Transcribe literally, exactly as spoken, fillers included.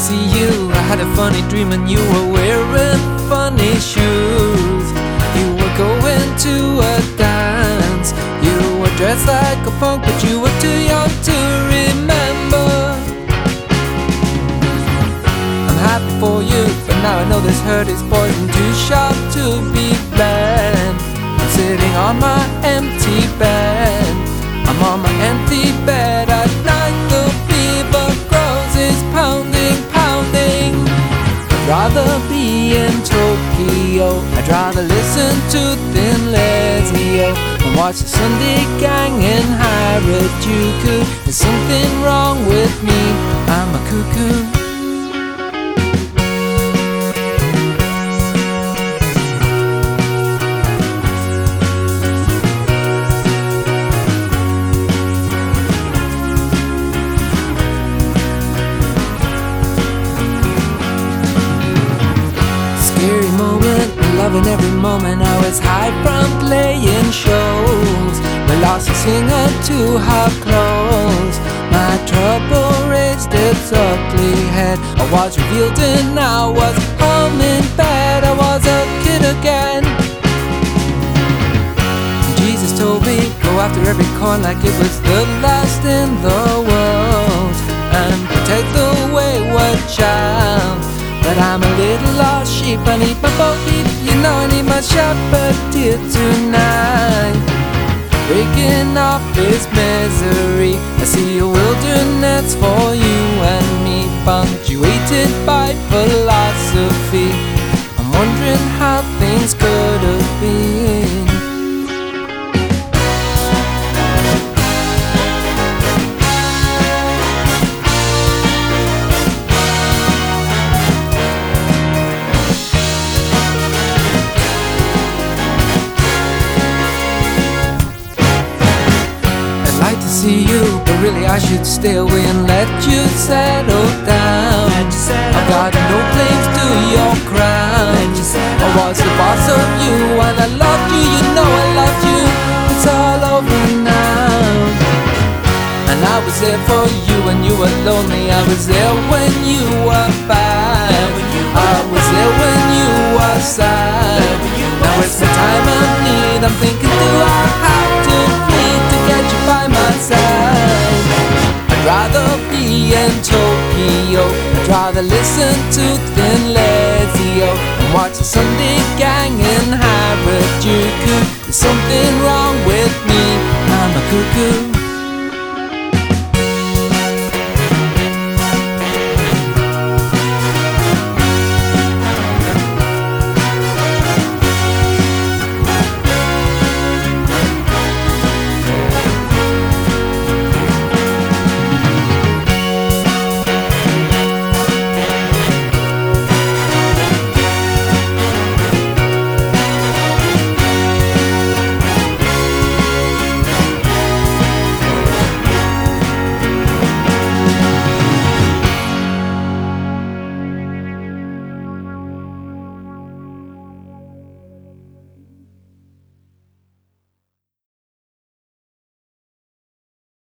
see you. I had a funny dream and you were wearing funny shoes. You were going to a dance. You were dressed like a punk, but you were too young to remember. I'm happy for you, but now I know this hurt is poison too sharp to be bled. I'm sitting on my empty bed. I'm on my empty bed at night. The fever grows, is pounding, pounding. I'd rather be in Tokyo. I'd rather listen to Thin Lizzy-O and watch the Sunday Gang in Harajuku. There's something wrong with me, I'm a cuckoo. Scary moment, loving every moment. I was high from playing shows. We lost a singer to her clothes. My trouble raised its ugly head. I was revealed and I was home in bed. I was a kid again. Jesus told me, go after every coin like it was the last in the world, and protect the wayward child. But I'm a little lost sheep, I need my bo peep. You know I need my shepherd dear tonight. Breaking off this misery, I see a wilderness for you and me, punctuated by philosophy. I'm wondering how things could have been. See you, but really I should stay away and let you settle down. I've got no claims to your crown. I was the boss of you and I loved you, you know I loved you. It's all over now. And I was there for you when you were lonely. I was there when you were bad. I was there when you were sad. Now it's the time I need. I'm thinking, do I have to plead to get you by my side? I'd rather be in Tokyo. I'd rather listen to Thin Lizzy-O and watch the Sunday Gang in Harajuku. There's something wrong with me, I'm a cuckoo.